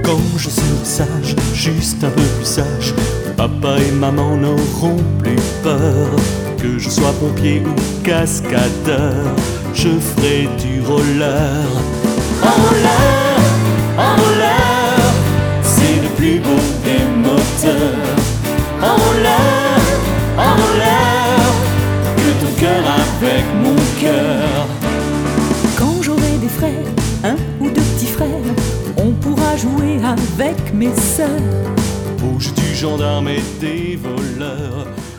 Quand je serai sage, juste un peu plus sage, papa et maman n'auront plus peur. Que je sois pompier ou cascadeur, je ferai du roller. En roller, c'est le plus beau des moteurs. En roller, que ton cœur avec mon cœur. Quand j'aurai des frères, un ou deux petits frères, on pourra jouer avec mes sœurs Au jeu du gendarme et des voleurs.